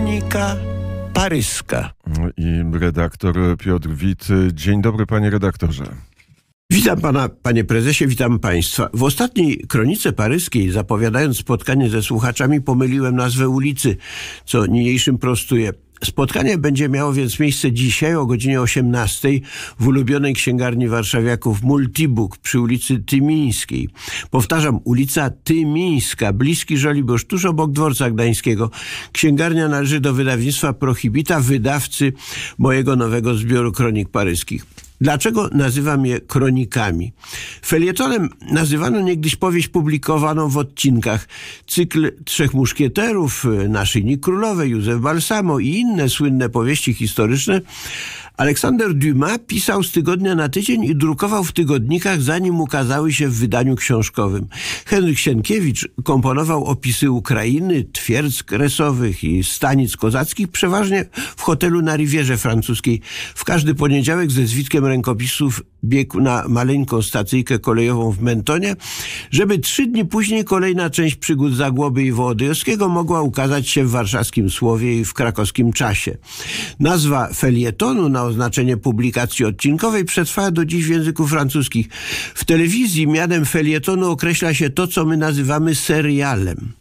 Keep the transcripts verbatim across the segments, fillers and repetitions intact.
Kronika paryska. I redaktor Piotr Wit. Dzień dobry, panie redaktorze. Witam pana, panie prezesie, witam państwa. W ostatniej kronice paryskiej, zapowiadając spotkanie ze słuchaczami, pomyliłem nazwę ulicy, co niniejszym prostuję. Spotkanie będzie miało więc miejsce dzisiaj o godzinie osiemnastej w ulubionej księgarni warszawiaków Multibook przy ulicy Tymińskiej. Powtarzam, ulica Tymińska, bliski Żoliborz, tuż obok dworca gdańskiego. Księgarnia należy do wydawnictwa Prohibita, wydawcy mojego nowego zbioru kronik paryskich. Dlaczego nazywam je kronikami? Felietonem nazywano niegdyś powieść publikowaną w odcinkach. Cykl Trzech Muszkieterów, Naszyjnik Królowej, Józef Balsamo i inne słynne powieści historyczne Aleksander Dumas pisał z tygodnia na tydzień i drukował w tygodnikach, zanim ukazały się w wydaniu książkowym. Henryk Sienkiewicz komponował opisy Ukrainy, twierdz kresowych i stanic kozackich, przeważnie w hotelu na Rivierze Francuskiej. W każdy poniedziałek ze zwitkiem rękopisów biegł na maleńką stacyjkę kolejową w Mentonie, żeby trzy dni później kolejna część przygód Zagłoby i Wołodyjowskiego mogła ukazać się w warszawskim Słowie i w krakowskim Czasie. Nazwa felietonu na oznaczenie publikacji odcinkowej przetrwała do dziś w języku francuskim. W telewizji mianem felietonu określa się to, co my nazywamy serialem.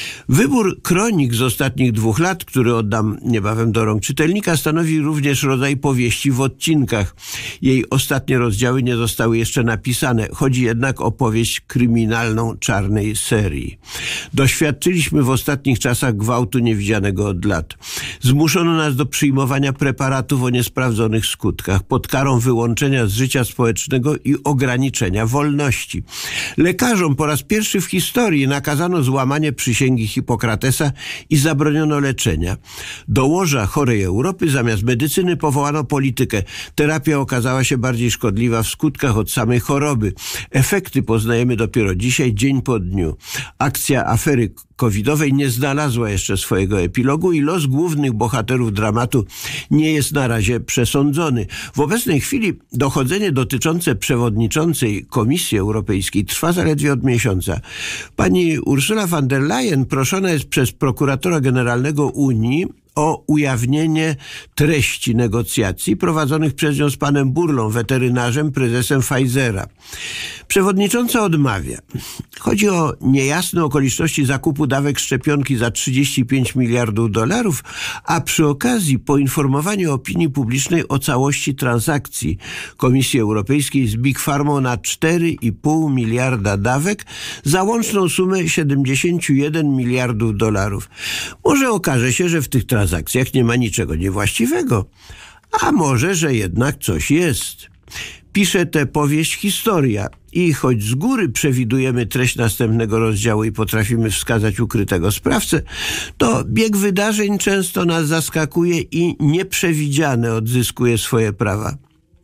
Wybór kronik z ostatnich dwóch lat, który oddam niebawem do rąk czytelnika, stanowi również rodzaj powieści w odcinkach. Jej ostatnie rozdziały nie zostały jeszcze napisane. Chodzi jednak o powieść kryminalną czarnej serii. Doświadczyliśmy w ostatnich czasach gwałtu niewidzianego od lat. Zmuszono nas do przyjmowania preparatów o niesprawdzonych skutkach, pod karą wyłączenia z życia społecznego i ograniczenia wolności. Lekarzom po raz pierwszy w historii nakazano złamanie przysięgi Hipokratesa i zabroniono leczenia. Do łoża chorej Europy zamiast medycyny powołano politykę. Terapia okazała się bardziej szkodliwa w skutkach od samej choroby. Efekty poznajemy dopiero dzisiaj, dzień po dniu. Akcja afery covidowej nie znalazła jeszcze swojego epilogu i los głównych bohaterów dramatu nie jest na razie przesądzony. W obecnej chwili dochodzenie dotyczące przewodniczącej Komisji Europejskiej trwa zaledwie od miesiąca. Pani Ursula von der Leyen proszona jest przez prokuratora generalnego Unii o ujawnienie treści negocjacji prowadzonych przez nią z panem Burlą, weterynarzem, prezesem Pfizera. Przewodnicząca odmawia. Chodzi o niejasne okoliczności zakupu dawek szczepionki za trzydzieści pięć miliardów dolarów, a przy okazji poinformowanie opinii publicznej o całości transakcji Komisji Europejskiej z Big Pharmą na cztery i pół miliarda dawek za łączną sumę siedemdziesiąt jeden miliardów dolarów. Może okaże się, że w tych transakcjach nie ma niczego niewłaściwego, a może, że jednak coś jest. Pisze tę powieść historia i choć z góry przewidujemy treść następnego rozdziału i potrafimy wskazać ukrytego sprawcę, to bieg wydarzeń często nas zaskakuje i nieprzewidziane odzyskuje swoje prawa.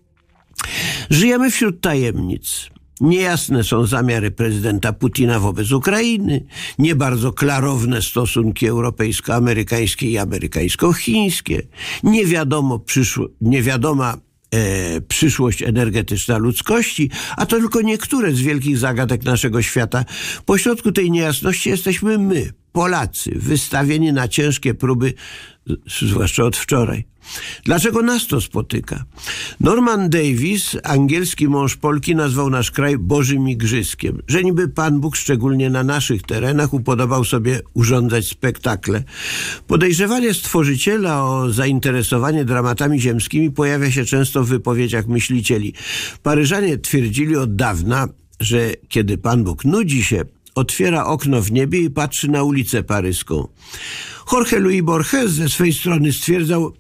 Żyjemy wśród tajemnic. Niejasne są zamiary prezydenta Putina wobec Ukrainy, nie bardzo klarowne stosunki europejsko-amerykańskie i amerykańsko-chińskie, nie wiadomo przyszło, niewiadoma E, przyszłość energetyczna ludzkości, a to tylko niektóre z wielkich zagadek naszego świata. Pośrodku tej niejasności jesteśmy my, Polacy, wystawieni na ciężkie próby, zwłaszcza od wczoraj. Dlaczego nas to spotyka? Norman Davis, angielski mąż Polki, nazwał nasz kraj Bożym Igrzyska, że niby Pan Bóg, szczególnie na naszych terenach, upodobał sobie urządzać spektakle. Podejrzewanie Stworzyciela o zainteresowanie dramatami ziemskimi pojawia się często w wypowiedziach myślicieli. Paryżanie twierdzili od dawna, że kiedy Pan Bóg nudzi się, otwiera okno w niebie i patrzy na ulicę paryską. Jorge Luis Borges ze swej strony stwierdzał,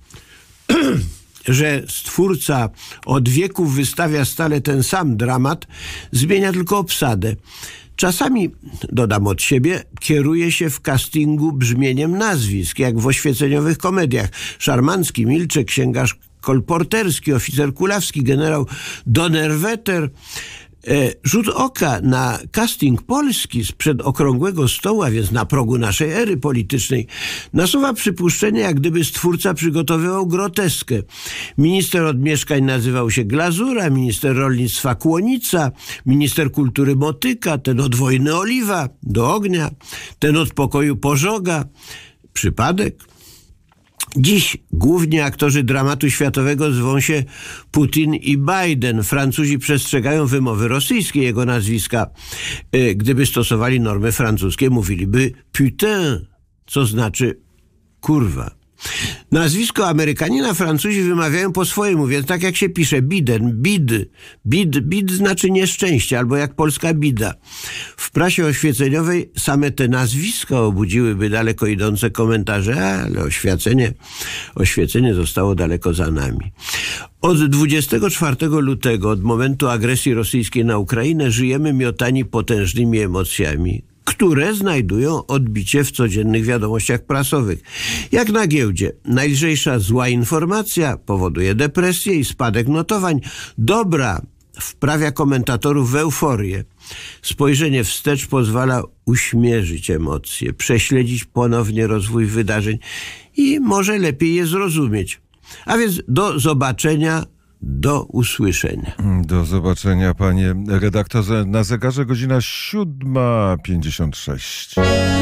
że Stwórca od wieków wystawia stale ten sam dramat, zmienia tylko obsadę. Czasami, dodam od siebie, kieruje się w castingu brzmieniem nazwisk, jak w oświeceniowych komediach. Szarmancki, Milczek, księgarz kolporterski, oficer kulawski, generał Donnerwetter. Rzut oka na casting polski sprzed okrągłego stołu, a więc na progu naszej ery politycznej, nasuwa przypuszczenie, jak gdyby Stwórca przygotowywał groteskę. Minister od mieszkań nazywał się Glazura, minister rolnictwa Kłonica, minister kultury Motyka, ten od wojny Oliwa, do ognia, ten od pokoju Pożoga. Przypadek? Dziś główni aktorzy dramatu światowego zwą się Putin i Biden. Francuzi przestrzegają wymowy rosyjskiej jego nazwiska. Gdyby stosowali normy francuskie, mówiliby putain, co znaczy kurwa. Nazwisko Amerykanina Francuzi wymawiają po swojemu, więc tak jak się pisze Biden, bid, bid, bid znaczy nieszczęście, albo jak polska bida. W prasie oświeceniowej same te nazwiska obudziłyby daleko idące komentarze, ale oświecenie, oświecenie zostało daleko za nami. Od dwudziestego czwartego lutego, od momentu agresji rosyjskiej na Ukrainę, żyjemy miotani potężnymi emocjami, które znajdują odbicie w codziennych wiadomościach prasowych. Jak na giełdzie, najlżejsza zła informacja powoduje depresję i spadek notowań. Dobra wprawia komentatorów w euforię. Spojrzenie wstecz pozwala uśmierzyć emocje, prześledzić ponownie rozwój wydarzeń i może lepiej je zrozumieć. A więc do zobaczenia. Do usłyszenia. Do zobaczenia, panie redaktorze. Na zegarze godzina siódma pięćdziesiąt sześć.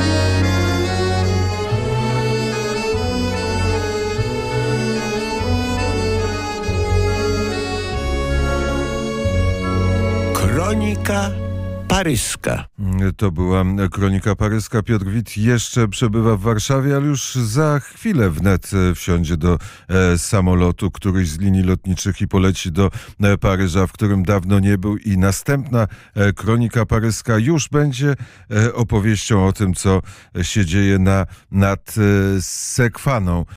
Kronika paryska. To była kronika paryska. Piotr Wit jeszcze przebywa w Warszawie, ale już za chwilę wnet wsiądzie do e, samolotu któryś z linii lotniczych i poleci do e, Paryża, w którym dawno nie był. I następna e, kronika paryska już będzie e, opowieścią o tym, co się dzieje na, nad e, Sekwaną.